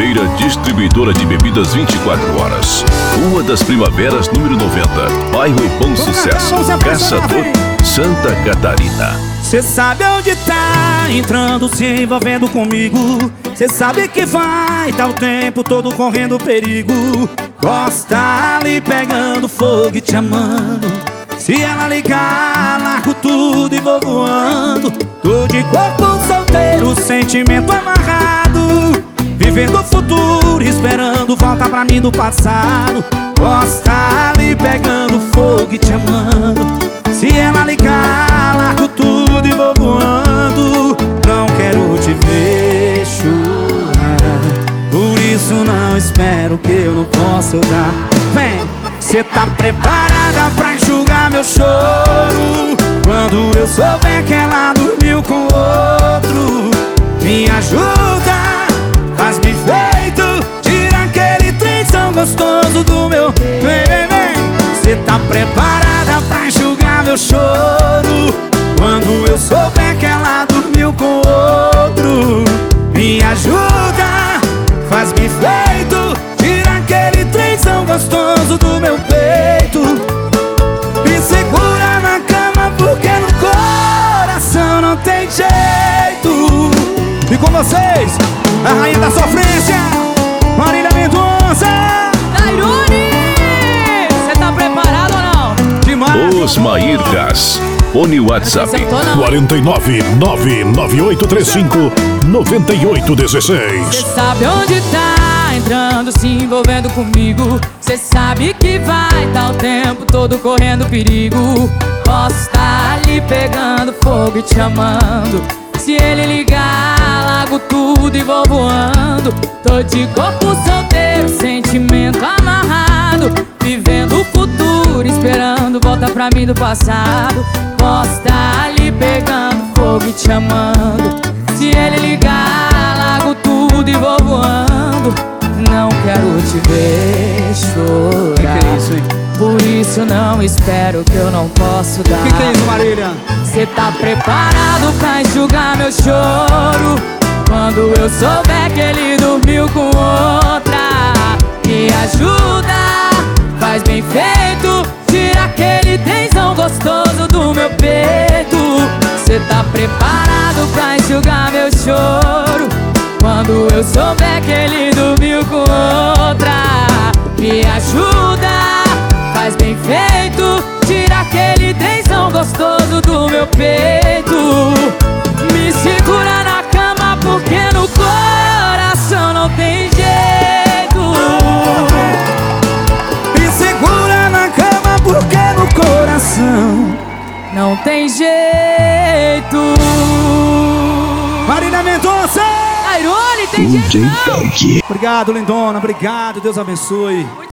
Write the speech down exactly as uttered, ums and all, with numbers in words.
Cervejeira Distribuidora de Bebidas vinte e quatro horas. Rua das Primaveras, número noventa. Bairro Bom Sucesso, Caçador, Santa Catarina. Cê sabe onde tá entrando, se envolvendo comigo. Cê sabe que vai, tá o tempo todo correndo perigo. Gosta ali pegando fogo e te amando. Se ela ligar, largo tudo e vou voando. Tô de corpo solteiro, sentimento amarrado, vivendo o futuro, esperando volta pra mim do passado. Gosta ali pegando fogo e te amando. Se ela ligar, largo tudo e vou voando. Não quero te ver chorar, por isso não espero que eu não possa dar. Vem! Cê tá preparada pra enxugar meu choro quando eu souber que ela dormiu com outro? Me ajuda, faz bem feito, tira aquele trem tão gostoso do meu. Vem, vem, vem. Cê tá preparada pra enxugar meu choro quando eu souber que ela dormiu com outro? Me ajuda, faz bem feito, tira aquele trem tão gostoso do meu peito. Me segura na cama porque no coração não tem jeito. E com vocês, a rainha da sofrência, Marília Mendonça. Tairone, cê tá preparado ou não? Demais. Os Maírgas. Fone WhatsApp quarenta e nove, nove nove oito três cinco, nove oito um Cê seis. sabe onde tá entrando, se envolvendo comigo. Cê sabe que vai, tá o tempo todo correndo perigo. Posso estar ali pegando fogo e te amando. Se ele ligar, largo tudo e vou voando. Tô de corpo solteiro, sentimento amarrado, vivendo o futuro, esperando volta pra mim do passado. Posso estar ali pegando fogo e te amando. Se ele ligar, largo tudo e vou voando. Não quero te ver chorar, Que que é isso, hein? por isso não espero que eu não posso dar. Que que é isso, Marília? Cê tá preparado pra enxugar meu choro quando eu souber que ele dormiu com outra? Me ajuda, faz bem feito, tira aquele tensão gostoso do meu peito. Cê tá preparado pra enxugar meu choro quando eu souber que ele dormiu com outra? Me ajuda, faz bem feito, tira aquele tensão gostoso do meu peito. Me segura na cama porque no coração não tem jeito. Me segura na cama porque no coração não tem jeito. Marília Mendonça. Tairone, tem jeito não. Obrigado, lindona, obrigado, Deus abençoe.